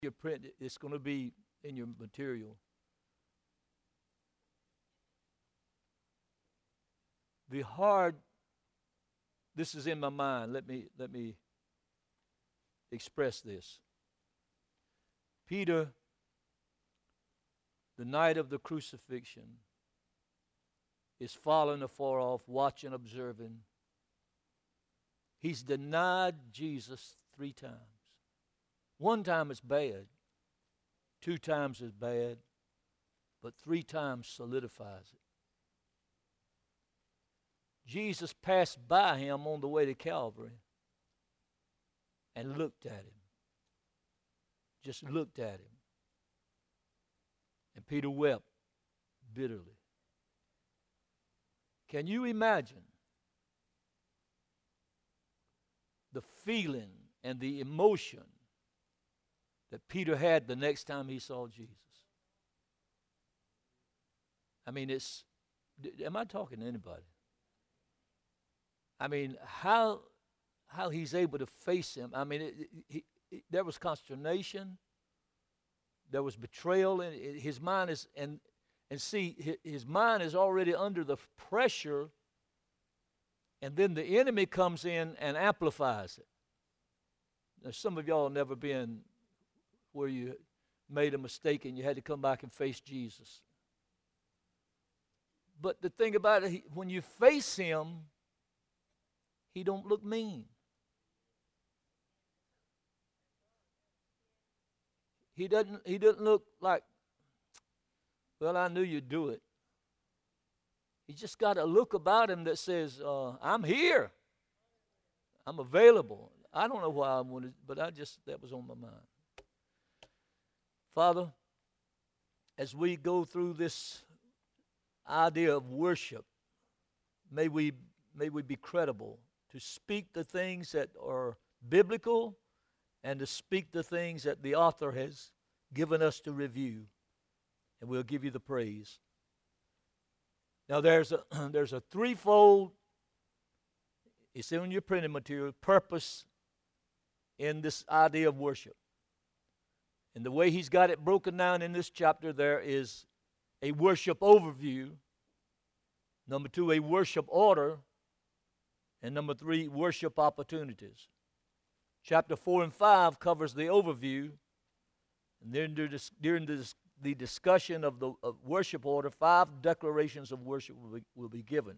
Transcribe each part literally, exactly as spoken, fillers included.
your print, it's going to be in your material. The hard, this is in my mind. Let me let me express this. Peter, the night of the crucifixion, is following afar off, watching, observing. He's denied Jesus three times. One time is bad, two times is bad, but three times solidifies it. Jesus passed by him on the way to Calvary and looked at him. Just looked at him. And Peter wept bitterly. Can you imagine the feeling and the emotion that Peter had the next time he saw Jesus? I mean, it's, am I talking to anybody? I mean, how how he's able to face him. I mean, it, it, it, there was consternation. There was betrayal. And his mind is, and, and see, his mind is already under the pressure, and then the enemy comes in and amplifies it. Now, some of y'all have never been where you made a mistake and you had to come back and face Jesus. But the thing about it, when you face him, he don't look mean. He doesn't, he doesn't look like, well, I knew you'd do it. He just got a look about him that says, uh, I'm here. I'm available. I don't know why I wanted, but I just, that was on my mind. Father, as we go through this idea of worship, may we, may we be credible to speak the things that are biblical and to speak the things that the author has given us to review. And we'll give you the praise. Now there's a, there's a threefold, it's in your printed material, purpose in this idea of worship. And the way he's got it broken down in this chapter, there is a worship overview. Number two, a worship order. And number three, worship opportunities. Chapter four and five covers the overview. And then during this, the discussion of the of worship order, five declarations of worship will be, will be given.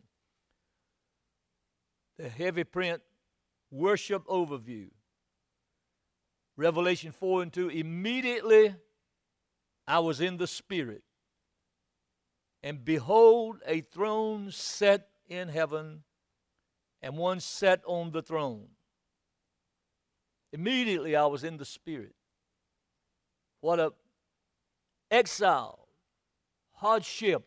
The heavy print worship overview. Revelation four and two, immediately I was in the Spirit, and behold, a throne set in heaven, and one sat on the throne. Immediately I was in the Spirit. What a exile, hardship,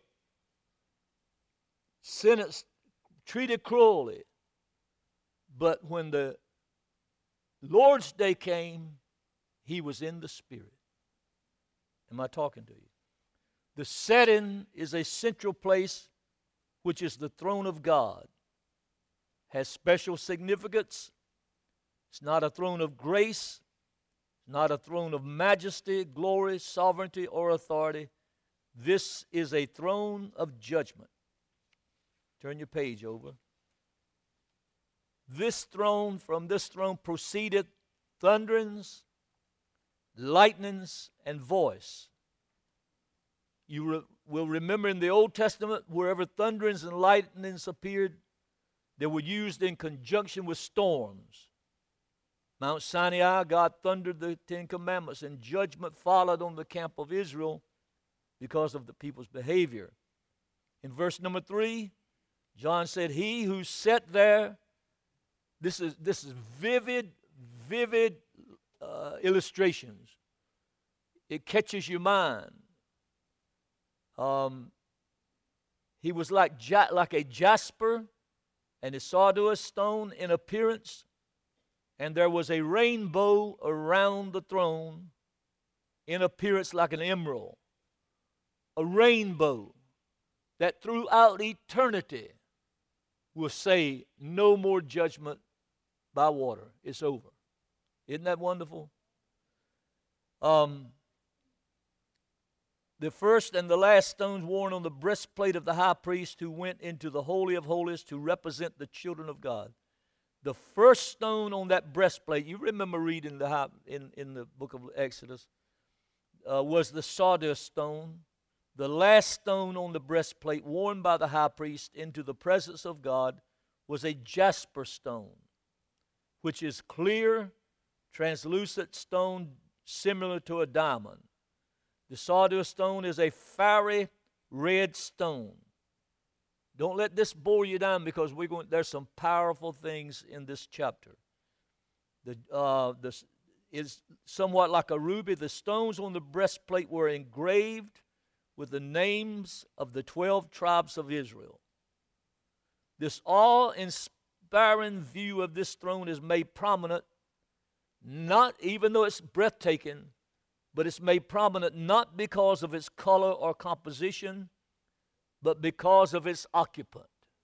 sentence, treated cruelly. But when the Lord's day came, he was in the Spirit. Am I talking to you? The setting is a central place, which is the throne of God. Has special significance. It's not a throne of grace, not a throne of majesty, glory, sovereignty, or authority. This is a throne of judgment. Turn your page over. This throne, from this throne proceeded thunderings, lightnings, and voice. You re- will remember in the Old Testament, wherever thunderings and lightnings appeared, they were used in conjunction with storms. Mount Sinai, God thundered the Ten Commandments, and judgment followed on the camp of Israel because of the people's behavior. In verse number three, John said, he who sat there, this is, this is vivid, vivid uh, illustrations. It catches your mind. Um, he was like, ja- like a jasper and a sardonyx stone in appearance, and there was a rainbow around the throne in appearance like an emerald. A rainbow that throughout eternity will say, no more judgment by water. It's over. Isn't that wonderful? Um, the first and the last stones worn on the breastplate of the high priest who went into the Holy of Holies to represent the children of God. The first stone on that breastplate, you remember reading the high, in, in the book of Exodus, uh, was the sawdust stone. The last stone on the breastplate worn by the high priest into the presence of God was a jasper stone, which is clear, translucent stone similar to a diamond. The sawdust stone is a fiery red stone. Don't let this bore you down, because we're going, there's some powerful things in this chapter. The, uh, this is somewhat like a ruby. The stones on the breastplate were engraved with the names of the twelve tribes of Israel. This awe-inspiring view of this throne is made prominent, not even though it's breathtaking, but it's made prominent not because of its color or composition, but because of its occupant.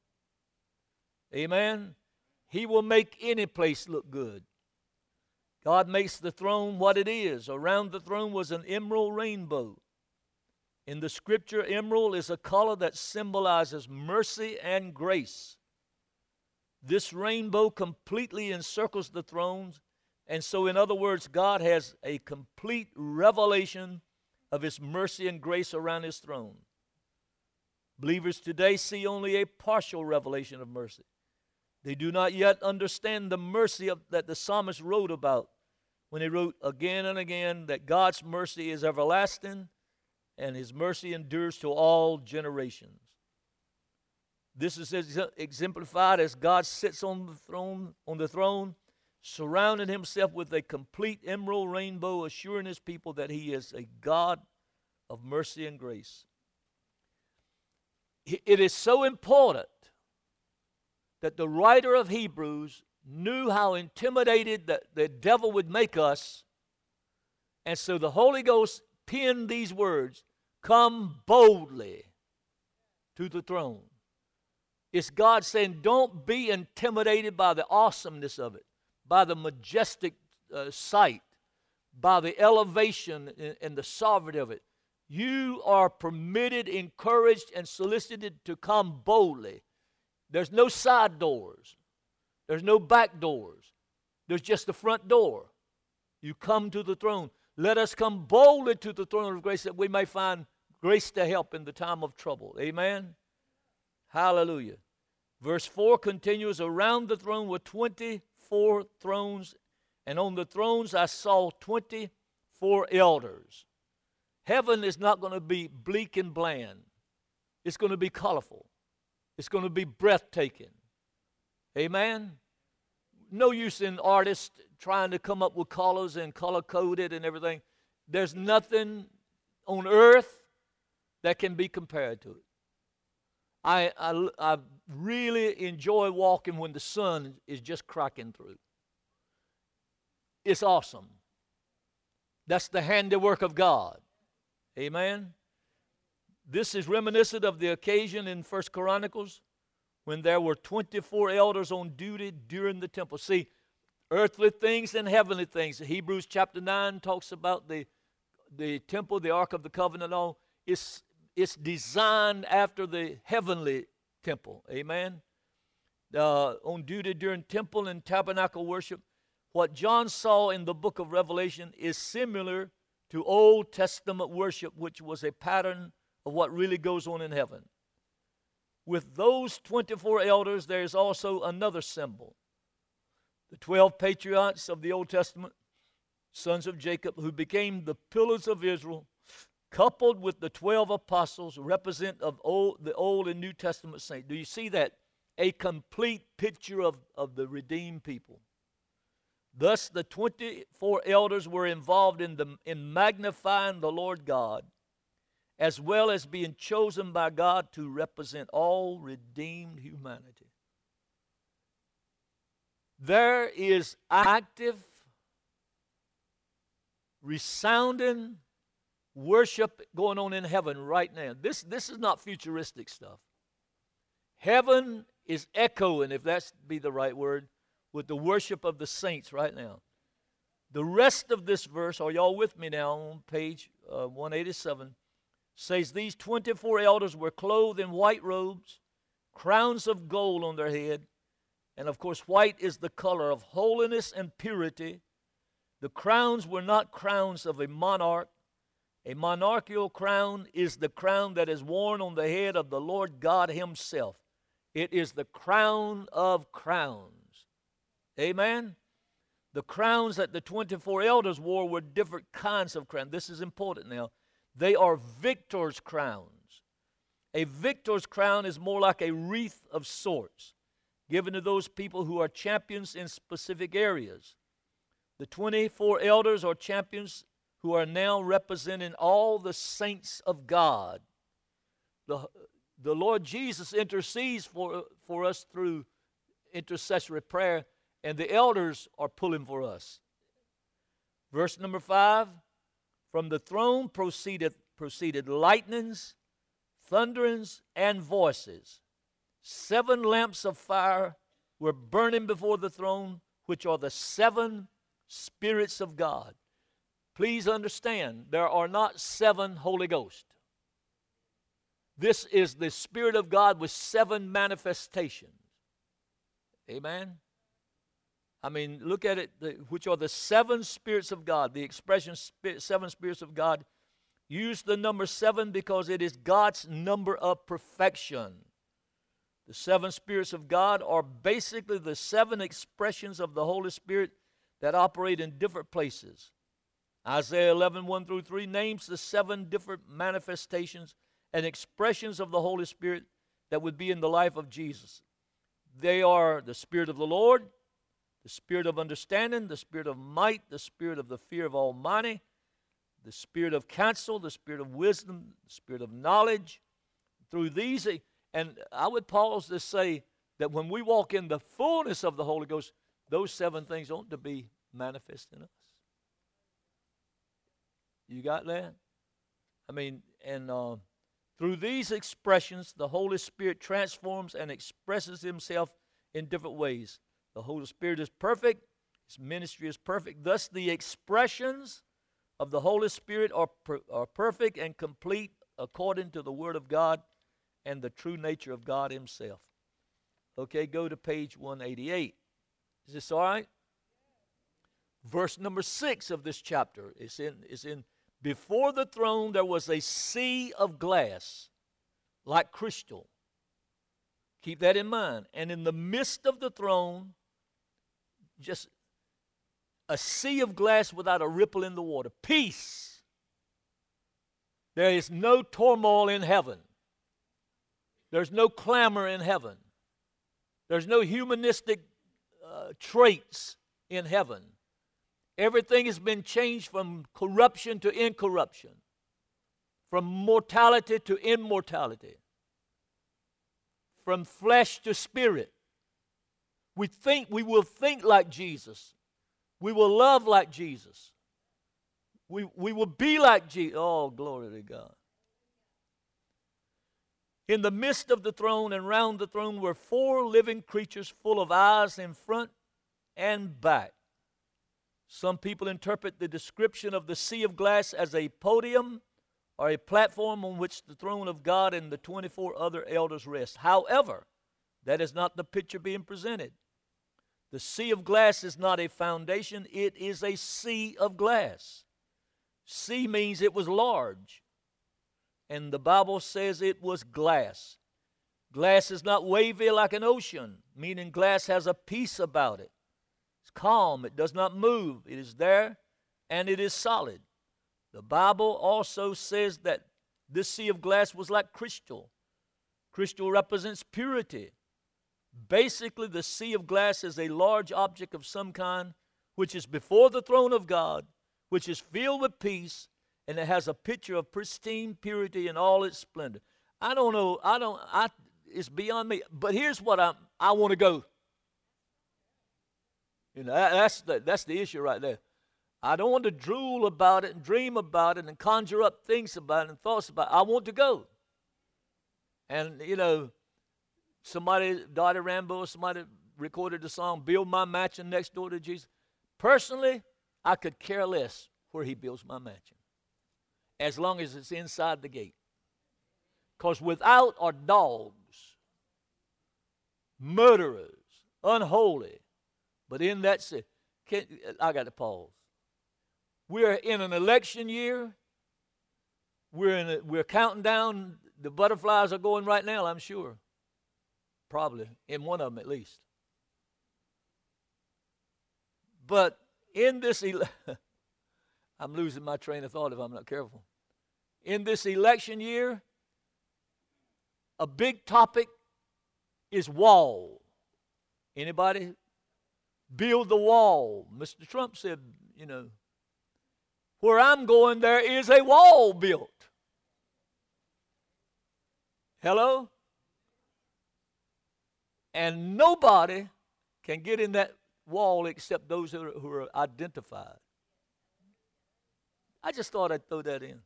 Amen? He will make any place look good. God makes the throne what it is. Around the throne was an emerald rainbow. In the scripture, emerald is a color that symbolizes mercy and grace. This rainbow completely encircles the thrones, and so, in other words, God has a complete revelation of His mercy and grace around His throne. Believers today see only a partial revelation of mercy. They do not yet understand the mercy of, that the psalmist wrote about when he wrote again and again that God's mercy is everlasting and His mercy endures to all generations. This is exemplified as God sits on the throne, on the throne, surrounding Himself with a complete emerald rainbow, assuring His people that He is a God of mercy and grace. It is so important that the writer of Hebrews knew how intimidated the, the devil would make us, and so the Holy Ghost penned these words, "Come boldly to the throne." It's God saying, don't be intimidated by the awesomeness of it, by the majestic uh, sight, by the elevation and, and the sovereignty of it. You are permitted, encouraged, and solicited to come boldly. There's no side doors. There's no back doors. There's just the front door. You come to the throne. Let us come boldly to the throne of grace that we may find grace to help in the time of trouble. Amen? Hallelujah. Verse four continues, around the throne were twenty-four thrones, and on the thrones I saw twenty-four elders. Heaven is not going to be bleak and bland. It's going to be colorful. It's going to be breathtaking. Amen? No use in artists trying to come up with colors and color-coded and everything. There's nothing on earth that can be compared to it. I, I, I really enjoy walking when the sun is just cracking through. It's awesome. That's the handiwork of God. Amen? This is reminiscent of the occasion in First Chronicles when there were twenty-four elders on duty during the temple. See, earthly things and heavenly things. Hebrews chapter nine talks about the, the temple, the Ark of the Covenant, all. It's, it's designed after the heavenly temple. Amen? Uh, on duty during temple and tabernacle worship. What John saw in the book of Revelation is similar to Old Testament worship, which was a pattern of what really goes on in heaven. With those twenty-four elders, there is also another symbol. The twelve patriarchs of the Old Testament, sons of Jacob, who became the pillars of Israel, coupled with the twelve apostles, represent of old, the Old and New Testament saints. Do you see that? A complete picture of, of the redeemed people. Thus, the twenty-four elders were involved in, the, in magnifying the Lord God, as well as being chosen by God to represent all redeemed humanity. There is active, resounding worship going on in heaven right now. This, this is not futuristic stuff. Heaven is echoing, if that be the right word, with the worship of the saints right now. The rest of this verse, are y'all with me now on page uh, one eighty-seven, says these twenty-four elders were clothed in white robes, crowns of gold on their head. And of course, white is the color of holiness and purity. The crowns were not crowns of a monarch. A monarchical crown is the crown that is worn on the head of the Lord God himself. It is the crown of crowns. Amen? The crowns that the twenty-four elders wore were different kinds of crowns. This is important now. They are victor's crowns. A victor's crown is more like a wreath of sorts, given to those people who are champions in specific areas. The twenty-four elders are champions who are now representing all the saints of God. The, the Lord Jesus intercedes for, for us through intercessory prayer, and the elders are pulling for us. Verse number five, from the throne proceeded, proceeded lightnings, thunderings, and voices. Seven lamps of fire were burning before the throne, which are the seven spirits of God. Please understand, there are not seven Holy Ghost. This is the Spirit of God with seven manifestations. Amen? I mean, look at it, the, which are the seven spirits of God. The expression spirit, seven spirits of God, use the number seven because it is God's number of perfection. The seven spirits of God are basically the seven expressions of the Holy Spirit that operate in different places. Isaiah eleven, one through three names the seven different manifestations and expressions of the Holy Spirit that would be in the life of Jesus. They are the Spirit of the Lord, the Spirit of understanding, the Spirit of might, the Spirit of the fear of Almighty, the Spirit of counsel, the Spirit of wisdom, the Spirit of knowledge. Through these, and I would pause to say that when we walk in the fullness of the Holy Ghost, those seven things ought to be manifest in us. You got that? I mean, and uh, through these expressions, the Holy Spirit transforms and expresses himself in different ways. The Holy Spirit is perfect. His ministry is perfect. Thus, the expressions of the Holy Spirit are, per, are perfect and complete according to the Word of God and the true nature of God himself. Okay, go to page one eighty-eight. Is this all right? Verse number six of this chapter is in, is in before the throne there was a sea of glass like crystal. Keep that in mind. And in the midst of the throne, just a sea of glass without a ripple in the water. Peace. There is no turmoil in heaven. There's no clamor in heaven. There's no humanistic uh, traits in heaven. Everything has been changed from corruption to incorruption, from mortality to immortality, from flesh to spirit. We think we will think like Jesus. We will love like Jesus. We, we will be like Jesus. Oh, glory to God. In the midst of the throne and round the throne were four living creatures full of eyes in front and back. Some people interpret the description of the sea of glass as a podium or a platform on which the throne of God and the twenty-four other elders rest. However, that is not the picture being presented. The sea of glass is not a foundation, it is a sea of glass. Sea means it was large, and the Bible says it was glass. Glass is not wavy like an ocean, meaning glass has a peace about it. It's calm, it does not move, it is there, and it is solid. The Bible also says that this sea of glass was like crystal. Crystal represents purity. Basically, the sea of glass is a large object of some kind which is before the throne of God, which is filled with peace, and it has a picture of pristine purity in all its splendor. I don't know, I don't, I, it's beyond me, but here's what I I want to go. You know, that's the, that's the issue right there. I don't want to drool about it and dream about it and conjure up things about it and thoughts about it. I want to go. And, you know, somebody, Dottie Rambo, somebody recorded the song, Build My Mansion Next Door to Jesus. Personally, I could care less where he builds my mansion, as long as it's inside the gate. Because without are dogs, murderers, unholy. But in that city, can, I got to pause. We're in an election year. We're in a, we're counting down. The butterflies are going right now, I'm sure. Probably in one of them at least. But in this, ele- I'm losing my train of thought if I'm not careful. In this election year, a big topic is wall. Anybody? Build the wall. Mister Trump said, you know, where I'm going, there is a wall built. Hello? And nobody can get in that wall except those who are, who are identified. I just thought I'd throw that in.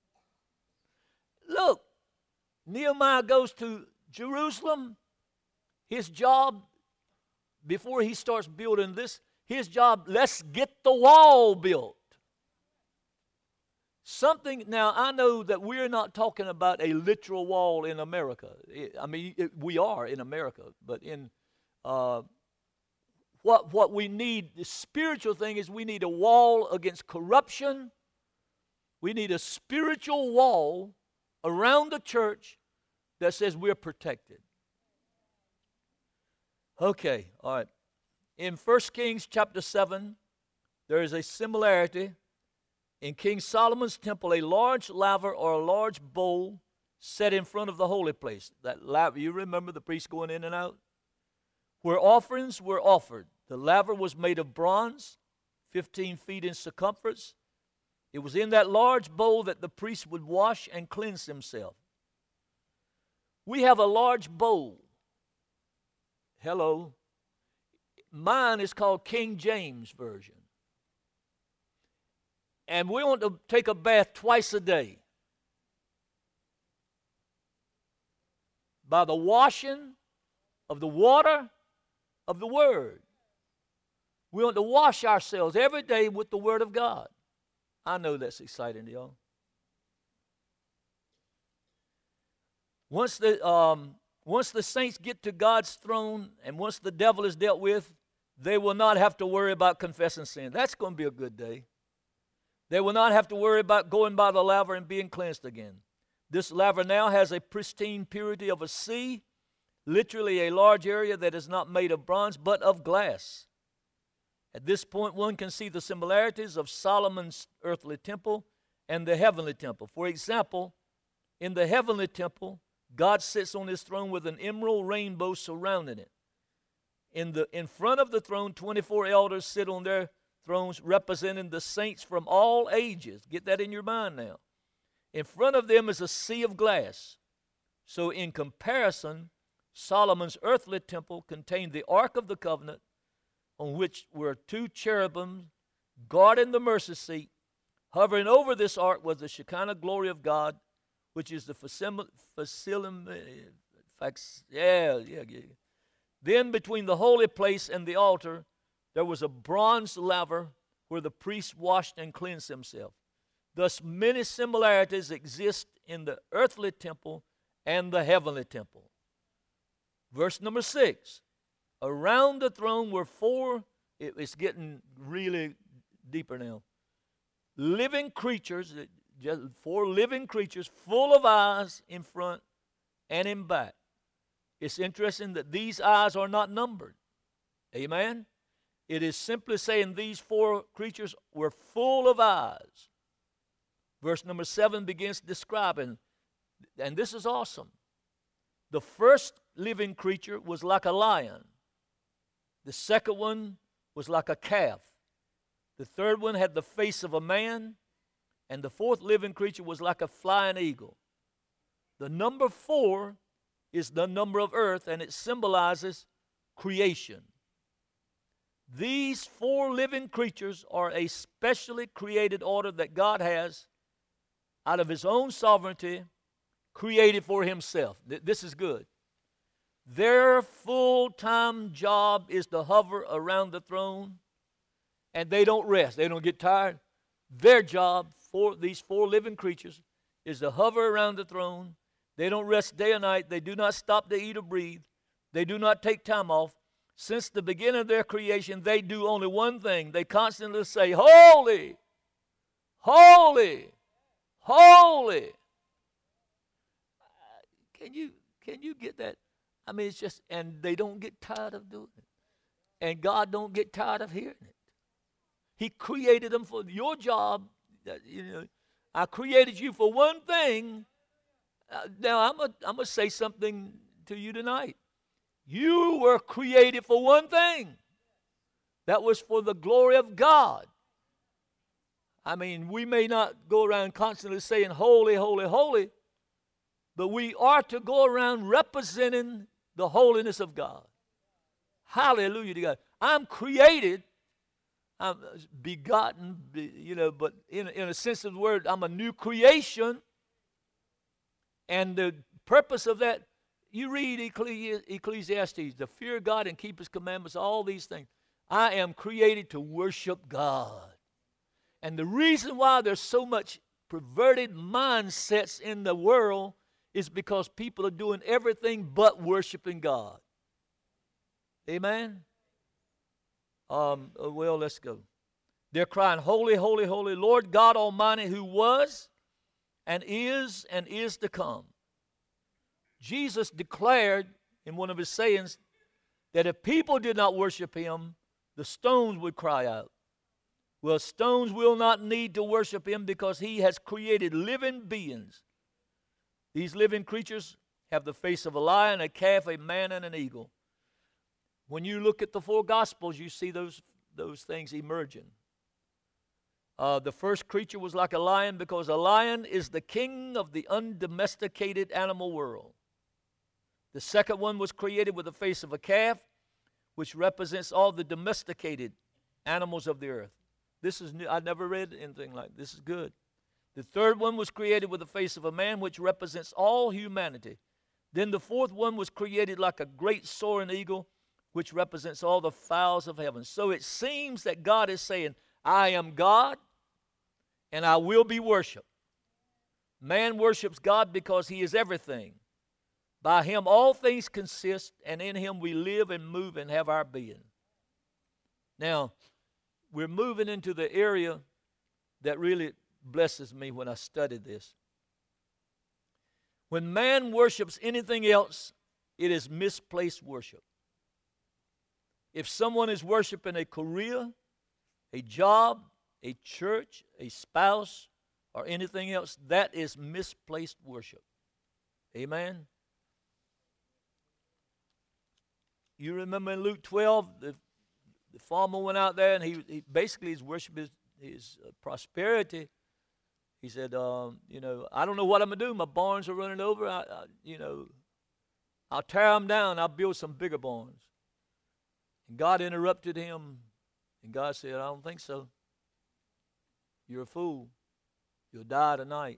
Look, Nehemiah goes to Jerusalem. His job, before he starts building this, his job, let's get the wall built. Something, now I know that we're not talking about a literal wall in America. I mean, it, we are in America, but in uh, what, what we need, the spiritual thing is we need a wall against corruption. We need a spiritual wall around the church that says we're protected. Okay, all right. In First Kings chapter seven, there is a similarity. In King Solomon's temple, a large laver or a large bowl set in front of the holy place. That laver, you remember the priest going in and out? Where offerings were offered. The laver was made of bronze, fifteen feet in circumference. It was in that large bowl that the priest would wash and cleanse himself. We have a large bowl. Hello. Mine is called King James Version. And we want to take a bath twice a day. By the washing of the water of the Word. We want to wash ourselves every day with the Word of God. I know that's exciting to y'all. Once the, um, once the saints get to God's throne and once the devil is dealt with, they will not have to worry about confessing sin. That's going to be a good day. They will not have to worry about going by the laver and being cleansed again. This laver now has a pristine purity of a sea, literally a large area that is not made of bronze but of glass. At this point, one can see the similarities of Solomon's earthly temple and the heavenly temple. For example, in the heavenly temple, God sits on his throne with an emerald rainbow surrounding it. In, the, in front of the throne, twenty-four elders sit on their thrones representing the saints from all ages. Get that in your mind now. In front of them is a sea of glass. So in comparison, Solomon's earthly temple contained the Ark of the Covenant, on which were two cherubim guarding the mercy seat. Hovering over this ark was the Shekinah glory of God, which is the facility, yeah, yeah, yeah. Then between the holy place and the altar, there was a bronze laver where the priest washed and cleansed himself. Thus, many similarities exist in the earthly temple and the heavenly temple. Verse number six. Around the throne were four, it, it's getting really deeper now, living creatures, just four living creatures full of eyes in front and in back. It's interesting that these eyes are not numbered. Amen? It is simply saying these four creatures were full of eyes. Verse number seven begins describing, and this is awesome. The first living creature was like a lion. The second one was like a calf. The third one had the face of a man. And the fourth living creature was like a flying eagle. The number four is the number of earth, and it symbolizes creation. These four living creatures are a specially created order that God has, out of his own sovereignty, created for himself. This is good. Their full-time job is to hover around the throne and they don't rest. They don't get tired. Their job for these four living creatures is to hover around the throne. They don't rest day or night. They do not stop to eat or breathe. They do not take time off. Since the beginning of their creation, they do only one thing. They constantly say, holy, holy, holy. Can you, can you get that? I mean, it's just, and they don't get tired of doing it. And God don't get tired of hearing it. He created them for your job. You know, I created you for one thing. Uh, now, I'm going I'm to say something to you tonight. You were created for one thing. That was for the glory of God. I mean, we may not go around constantly saying, holy, holy, holy, but we are to go around representing the holiness of God. Hallelujah to God. I'm created. I'm begotten, you know, but in, in a sense of the word, I'm a new creation. And the purpose of that, you read Ecclesiastes, to fear God and keep his commandments, all these things. I am created to worship God. And the reason why there's so much perverted mindsets in the world is because people are doing everything but worshiping God. Amen? Um, well, let's go. They're crying, holy, holy, holy, Lord God Almighty, who was and is and is to come. Jesus declared in one of his sayings that if people did not worship him, the stones would cry out. Well, stones will not need to worship him because he has created living beings. These living creatures have the face of a lion, a calf, a man, and an eagle. When you look at the four Gospels, you see those, those things emerging. Uh, the first creature was like a lion because a lion is the king of the undomesticated animal world. The second one was created with the face of a calf, which represents all the domesticated animals of the earth. This is new. I never read anything like this. This is good. The third one was created with the face of a man, which represents all humanity. Then the fourth one was created like a great soaring eagle, which represents all the fowls of heaven. So it seems that God is saying, I am God, and I will be worshiped. Man worships God because he is everything. By him all things consist, and in him we live and move and have our being. Now, we're moving into the area that really blesses me when I study this. When man worships anything else, it is misplaced worship. If someone is worshiping a career, a job, a church, a spouse, or anything else, that is misplaced worship. Amen? You remember in Luke twelve, the, the farmer went out there and he, he basically his worship his, his uh, prosperity. He said, um, you know, I don't know what I'm going to do. My barns are running over. I, I, you know, I'll tear them down. I'll build some bigger barns. And God interrupted him. And God said, I don't think so. You're a fool. You'll die tonight.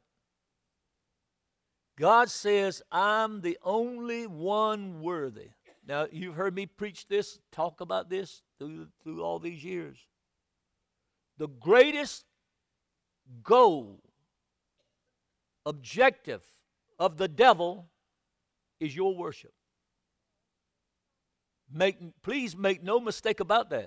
God says, I'm the only one worthy. Now, you've heard me preach this, talk about this through, through all these years. The greatest goal, objective of the devil is your worship. Make, please make no mistake about that.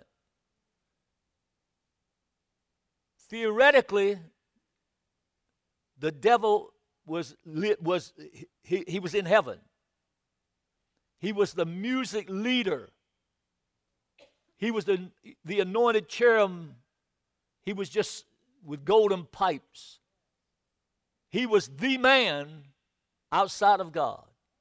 Theoretically, the devil was, was he, he was in heaven. He was the music leader. He was the, the anointed cherub. He was just with golden pipes. He was the man outside of God.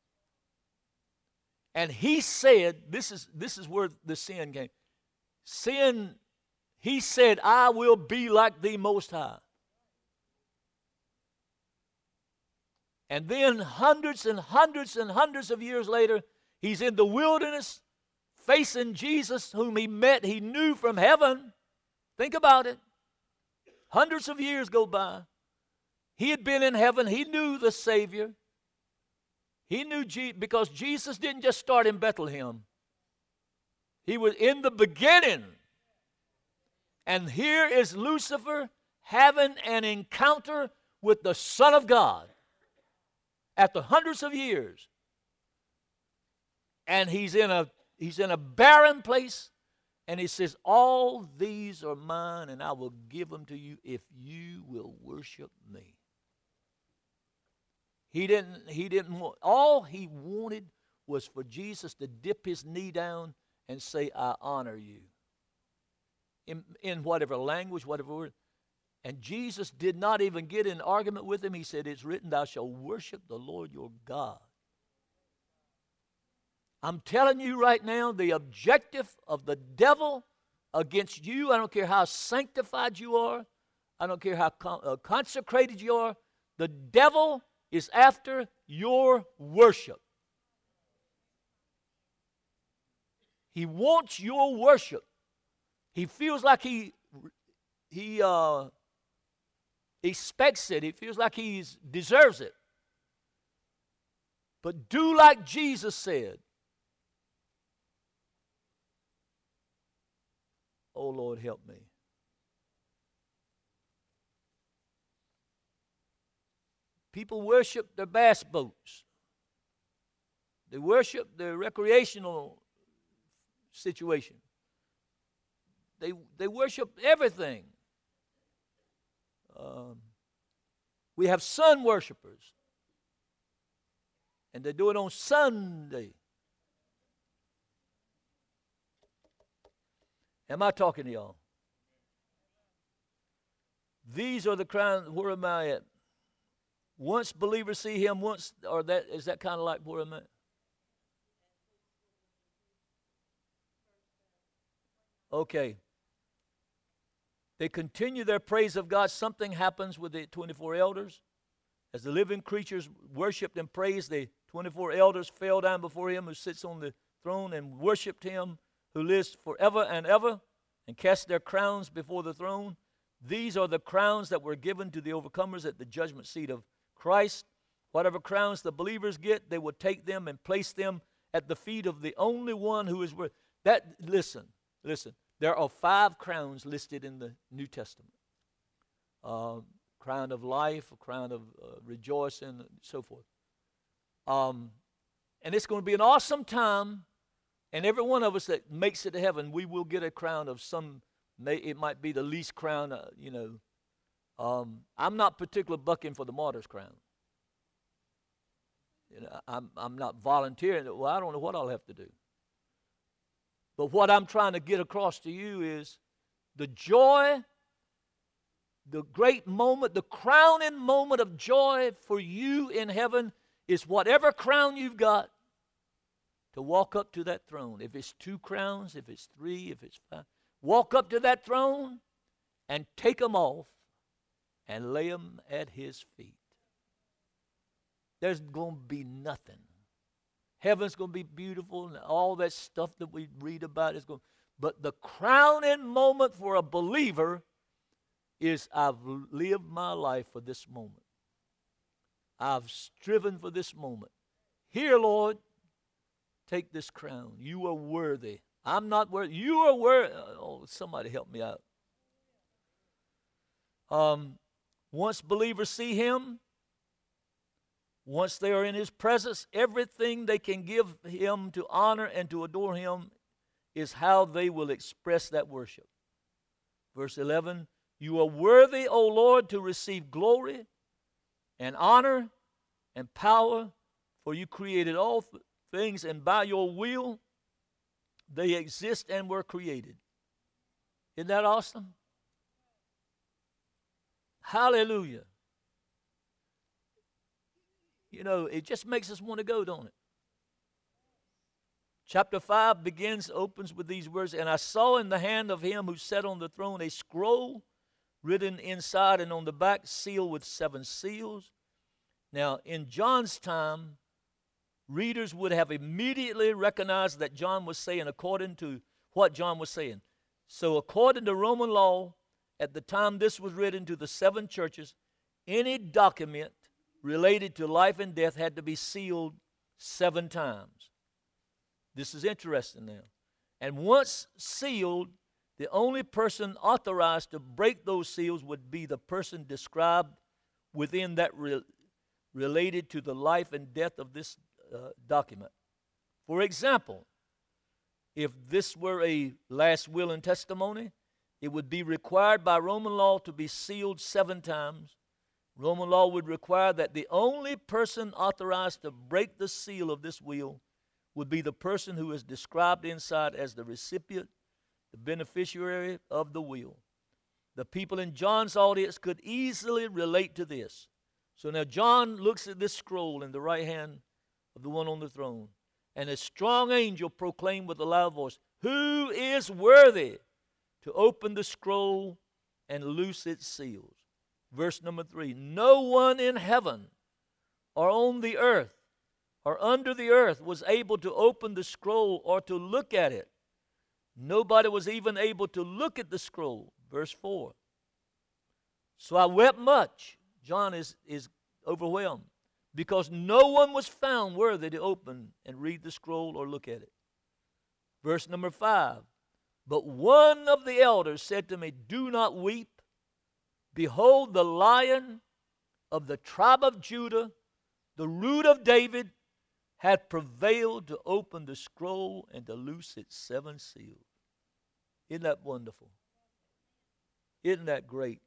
And he said, this is, this is where the sin came. Sin, he said, I will be like the Most High. And then hundreds and hundreds and hundreds of years later, he's in the wilderness facing Jesus, whom he met, he knew from heaven. Think about it. Hundreds of years go by. He had been in heaven. He knew the Savior. He knew Je- because Jesus didn't just start in Bethlehem. He was in the beginning. And here is Lucifer having an encounter with the Son of God after hundreds of years. And he's in a he's in a barren place, and he says, all these are mine, and I will give them to you if you will worship me. He didn't, he didn't want, all he wanted was for Jesus to dip his knee down and say, I honor you. In, in whatever language, whatever word. And Jesus did not even get in an argument with him. He said, it's written, thou shalt worship the Lord your God. I'm telling you right now, the objective of the devil against you, I don't care how sanctified you are, I don't care how con- uh, consecrated you are, the devil is after your worship. He wants your worship. He feels like he he uh, expects it. He feels like he deserves it. But do like Jesus said. Oh, Lord, help me. People worship their bass boats. They worship their recreational situation. They, they worship everything. Um, we have sun worshipers. And they do it on Sunday. Am I talking to y'all? These are the crowns. Where am I at? Once believers see him, once, or that is that kind of like where am I at? Okay. They continue their praise of God. Something happens with the twenty-four elders. As the living creatures worshiped and praised, the twenty-four elders fell down before him who sits on the throne and worshiped him who lives forever and ever, and cast their crowns before the throne. These are the crowns that were given to the overcomers at the judgment seat of Christ. Whatever crowns the believers get, they will take them and place them at the feet of the only one who is worth. That, listen, listen. There are five crowns listed in the New Testament. Uh, crown of life, a crown of uh, rejoicing, and so forth. Um, and it's going to be an awesome time. And every one of us that makes it to heaven, we will get a crown of some, may, it might be the least crown, uh, you know. Um, I'm not particularly bucking for the martyr's crown. You know, I'm, I'm not volunteering. Well, I don't know what I'll have to do. But what I'm trying to get across to you is the joy, the great moment, the crowning moment of joy for you in heaven is whatever crown you've got, to walk up to that throne. If it's two crowns, if it's three, if it's five, walk up to that throne and take them off and lay them at his feet. There's going to be nothing. Heaven's going to be beautiful and all that stuff that we read about is going. But the crowning moment for a believer is I've lived my life for this moment. I've striven for this moment. Here, Lord, take this crown. You are worthy. I'm not worthy. You are worthy. Oh, somebody help me out. Um, once believers see him, once they are in his presence, everything they can give him to honor and to adore him is how they will express that worship. Verse eleven, you are worthy, O Lord, to receive glory and honor and power, for you created all th- things, and by your will they exist and were created. Isn't that awesome? Hallelujah. You know, it just makes us want to go, don't it? Chapter five begins, opens with these words, and I saw in the hand of him who sat on the throne a scroll written inside and on the back, sealed with seven seals. Now, in John's time, readers would have immediately recognized that John was saying according to what John was saying. So according to Roman law, at the time this was written to the seven churches, any document related to life and death had to be sealed seven times. This is interesting now. And once sealed, The only person authorized to break those seals would be the person described within that re- related to the life and death of this uh, document. For example, if this were a last will and testimony, it would be required by Roman law to be sealed seven times. Roman law would require that the only person authorized to break the seal of this will would be the person who is described inside as the recipient, the beneficiary of the will. The people in John's audience could easily relate to this. So now John looks at this scroll in the right hand of the one on the throne, and a strong angel proclaimed with a loud voice, "Who is worthy to open the scroll and loose its seals?" Verse number three, no one in heaven or on the earth or under the earth was able to open the scroll or to look at it. Nobody was even able to look at the scroll. Verse four. So I wept much. John is, is overwhelmed because no one was found worthy to open and read the scroll or look at it. Verse number five. But one of the elders said to me, "Do not weep. Behold, the Lion of the tribe of Judah, the Root of David, hath prevailed to open the scroll and to loose its seven seals." Isn't that wonderful? Isn't that great?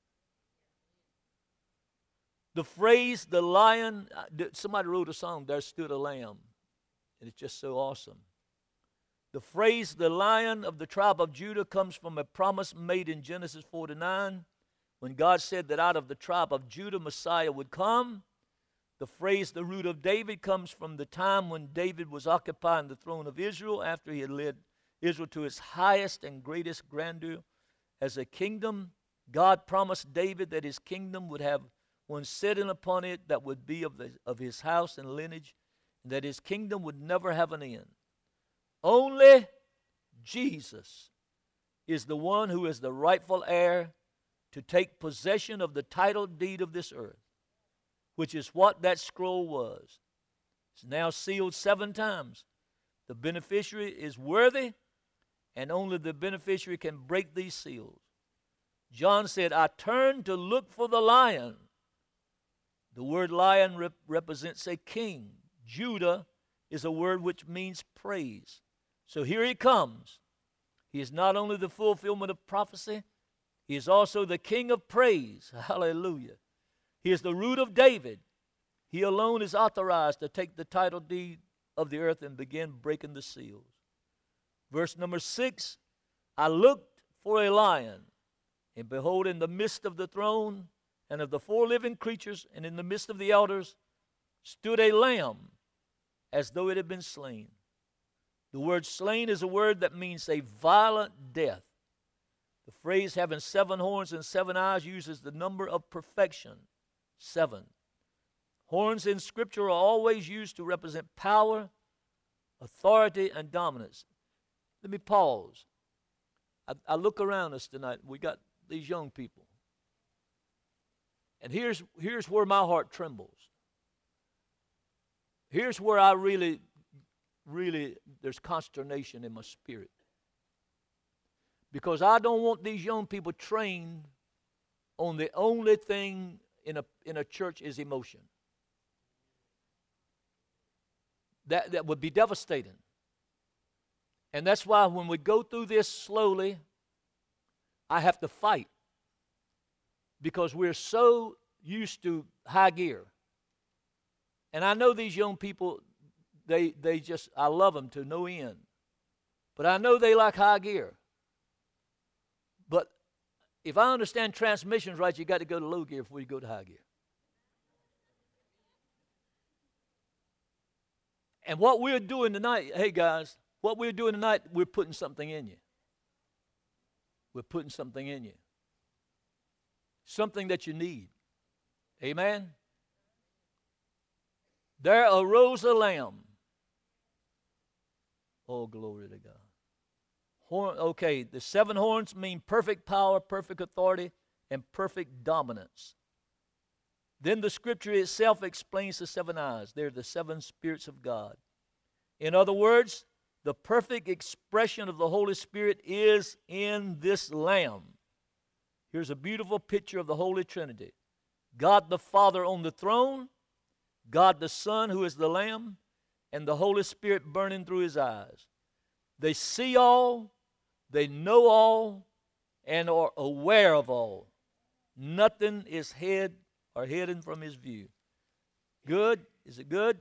The phrase, the lion, somebody wrote a song, "There Stood a Lamb," and it's just so awesome. The phrase, the Lion of the tribe of Judah, comes from a promise made in Genesis forty-nine, when God said that out of the tribe of Judah, Messiah would come. The phrase, the Root of David, comes from the time when David was occupying the throne of Israel after he had led Israel to its highest and greatest grandeur as a kingdom. God promised David that his kingdom would have one sitting upon it that would be of, the, of his house and lineage, and that his kingdom would never have an end. Only Jesus is the one who is the rightful heir to take possession of the title deed of this earth, which is what that scroll was. It's now sealed seven times. The beneficiary is worthy, and only the beneficiary can break these seals. John said, "I turned to look for the lion." The word lion rep- represents a king. Judah is a word which means praise. So here he comes. He is not only the fulfillment of prophecy, he is also the King of praise. Hallelujah. He is the Root of David. He alone is authorized to take the title deed of the earth and begin breaking the seals. Verse number six, I looked for a lion, and behold, in the midst of the throne and of the four living creatures and in the midst of the elders stood a lamb as though it had been slain. The word slain is a word that means a violent death. The phrase having seven horns and seven eyes uses the number of perfection, seven. Horns in Scripture are always used to represent power, authority, and dominance. Let me pause. I, I look around us tonight. We got these young people. And here's, here's where my heart trembles. Here's where I really, really, there's consternation in my spirit. Because I don't want these young people trained on the only thing in a, in a church is emotion. That, that would be devastating. And that's why when we go through this slowly, I have to fight. Because we're so used to high gear. And I know these young people, they, they just, I love them to no end. But I know they like high gear. But if I understand transmissions right, you got to go to low gear before you go to high gear. And what we're doing tonight, hey guys, what we're doing tonight, we're putting something in you. We're putting something in you. Something that you need. Amen? There arose a lamb. Oh, glory to God. Horn, okay, the seven horns mean perfect power, perfect authority, and perfect dominance. Then the Scripture itself explains the seven eyes. They're the seven spirits of God. In other words, The perfect expression of the Holy Spirit is in this Lamb. Here's a beautiful picture of the Holy Trinity. God the Father on the throne, God the Son who is the Lamb, and the Holy Spirit burning through his eyes. They see all, they know all, and are aware of all. Nothing is hid or hidden from his view. Good? Is it good?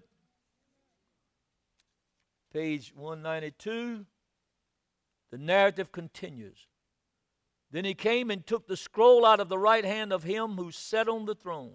Page one ninety-two. The narrative continues. Then he came and took the scroll out of the right hand of him who sat on the throne.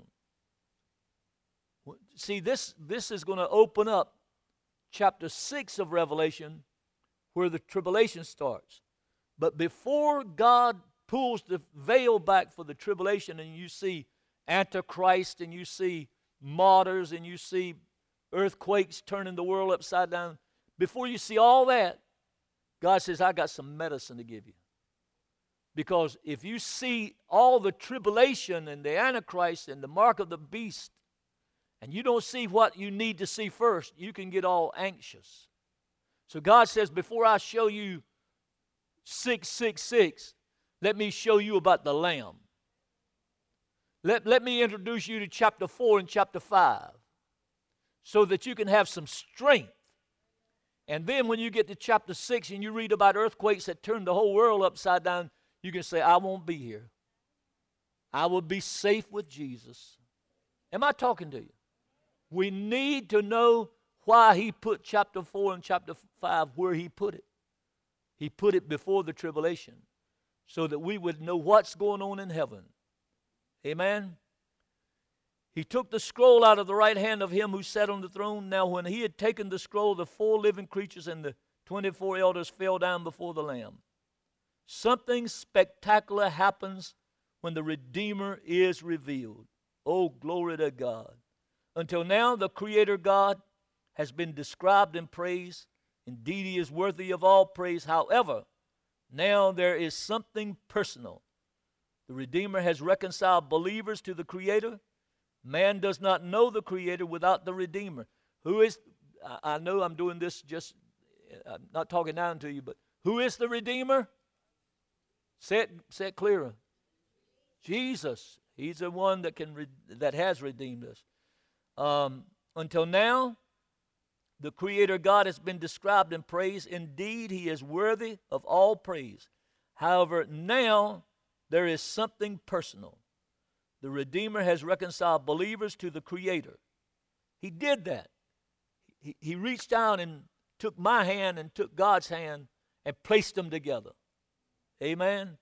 See, this, this is going to open up chapter six of Revelation, where the tribulation starts. But before God pulls the veil back for the tribulation, and you see Antichrist, and you see martyrs, and you see earthquakes turning the world upside down, before you see all that, God says, I got some medicine to give you. Because if you see all the tribulation and the Antichrist and the mark of the beast, and you don't see what you need to see first, you can get all anxious. So God says, before I show you six six six, let me show you about the Lamb. Let, let me introduce you to chapter four and chapter five so that you can have some strength. And then when you get to chapter six and you read about earthquakes that turned the whole world upside down, you can say, I won't be here. I will be safe with Jesus. Am I talking to you? We need to know why he put chapter four and chapter five where he put it. He put it before the tribulation so that we would know what's going on in heaven. Amen? He took the scroll out of the right hand of him who sat on the throne. Now when he had taken the scroll, the four living creatures and the twenty-four elders fell down before the Lamb. Something spectacular happens when the Redeemer is revealed. Oh, glory to God. Until now, the Creator God has been described and praised. Indeed, he is worthy of all praise. However, now there is something personal. The Redeemer has reconciled believers to the Creator. Man does not know the Creator without the Redeemer. Who is, I know I'm doing this just, I'm not talking down to you, but who is the Redeemer? Say it, say it clearer. Jesus. He's the one that can that has redeemed us. Um, until now, the Creator God has been described and praised. Indeed, he is worthy of all praise. However, now there is something personal. The Redeemer has reconciled believers to the Creator. He did that. He, he reached down and took my hand and took God's hand and placed them together. Amen.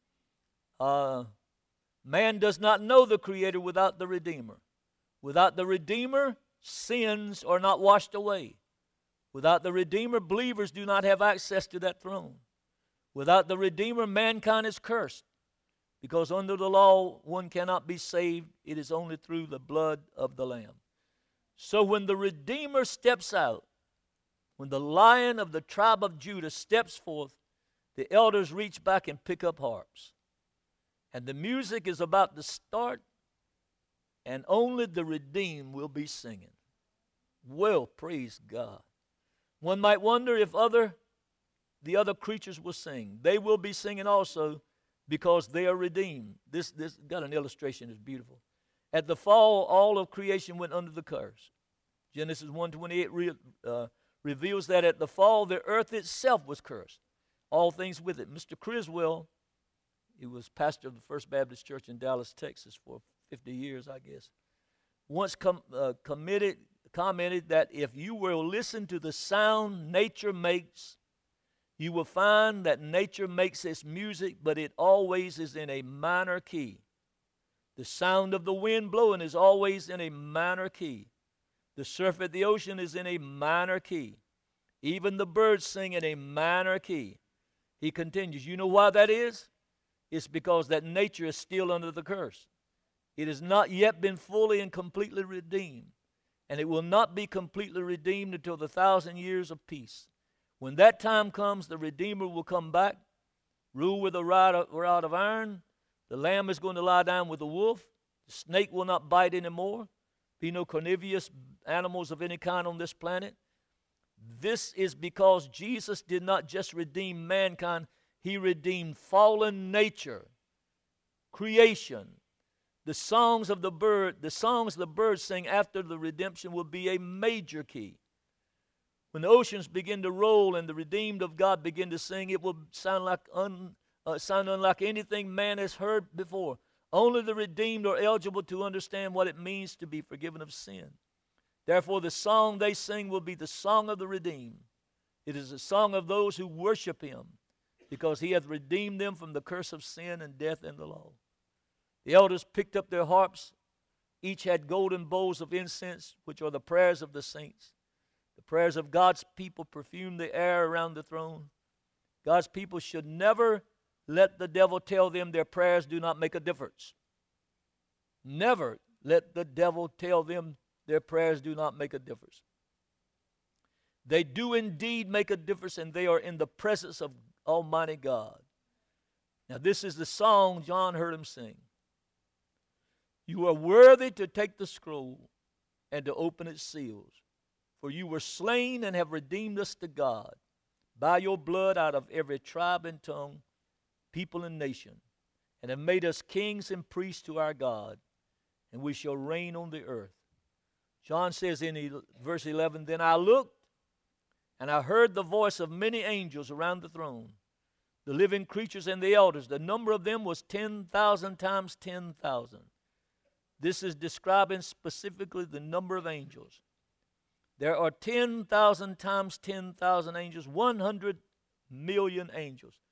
Uh, man does not know the Creator without the Redeemer. Without the Redeemer, sins are not washed away. Without the Redeemer, believers do not have access to that throne. Without the Redeemer, mankind is cursed. Because under the law, one cannot be saved. It is only through the blood of the Lamb. So when the Redeemer steps out, when the Lion of the tribe of Judah steps forth, the elders reach back and pick up harps. And the music is about to start, and only the redeemed will be singing. Well, praise God. One might wonder if other the other creatures will sing. They will be singing also because they are redeemed. This this got an illustration that's beautiful. At the fall, all of creation went under the curse. Genesis one twenty-eight re, uh, reveals that at the fall, the earth itself was cursed. All things with it. Mister Criswell, he was pastor of the First Baptist Church in Dallas, Texas for fifty years, I guess, once com, uh, committed, commented that if you will listen to the sound nature makes, you will find that nature makes its music, but it always is in a minor key. The sound of the wind blowing is always in a minor key. The surf at the ocean is in a minor key. Even the birds sing in a minor key. He continues, you know why that is? It's because that nature is still under the curse. It has not yet been fully and completely redeemed. And it will not be completely redeemed until the thousand years of peace. When that time comes, the Redeemer will come back, rule with a rod of, rod of iron. The lamb is going to lie down with the wolf. The snake will not bite anymore. Be no carnivorous animals of any kind on this planet. This is because Jesus did not just redeem mankind, he redeemed fallen nature, creation. The songs of the bird, the songs the birds sing after the redemption will be a major key. When the oceans begin to roll and the redeemed of God begin to sing, it will sound like un, uh, sound unlike anything man has heard before. Only the redeemed are eligible to understand what it means to be forgiven of sin. Therefore, the song they sing will be the song of the redeemed. It is a song of those who worship him, because he hath redeemed them from the curse of sin and death and the law. The elders picked up their harps. Each had golden bowls of incense, which are the prayers of the saints. The prayers of God's people perfume the air around the throne. God's people should never let the devil tell them their prayers do not make a difference. Never let the devil tell them their prayers do not make a difference. They do indeed make a difference, and they are in the presence of Almighty God. Now, this is the song John heard him sing. You are worthy to take the scroll and to open its seals, for you were slain and have redeemed us to God by your blood out of every tribe and tongue, people and nation, and have made us kings and priests to our God, and we shall reign on the earth. John says in verse eleven, then I looked, and I heard the voice of many angels around the throne, the living creatures and the elders. The number of them was ten thousand times ten thousand. This is describing specifically the number of angels. There are ten thousand times ten thousand angels, one hundred million angels.